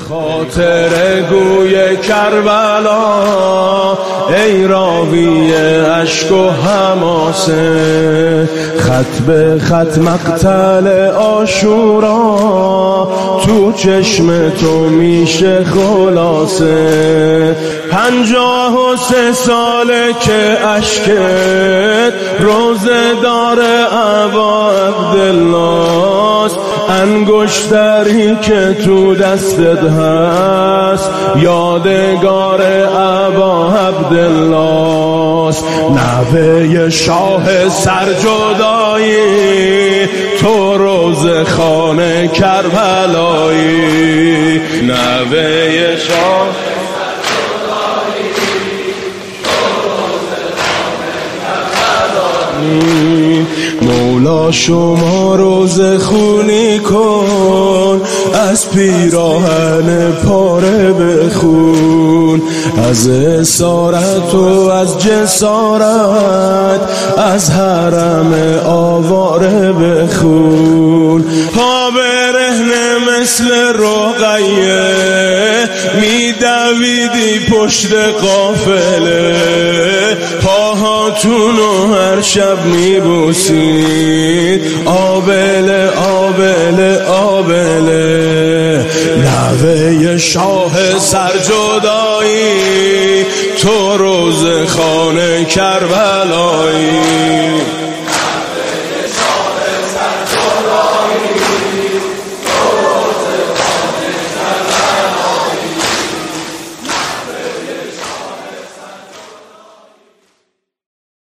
خاطر گوی کربلا ای راوی اشک و حماسه، خط به خط مقتل عاشورا تو چشم تو میشه خلاصه. 53 ساله که اشکت روزه داره ابا عبدالله، انگشتری که تو دستت هست یادگار ابا عبدالله، نوه شاه سرجدایی تو روز خانه کربلایی، نوه شاه مولا شما روز خونی کن، از پیراهن پاره بخون، از اسارت و از جسارت از حرم آواره بخون. پا برهنه مثل رقیه میدویدی پشت قافله، پاهاتونو هر شب میبوسید آبله آبله آبله، نوه شاه سرجدایی تو روز خانه کربلایی.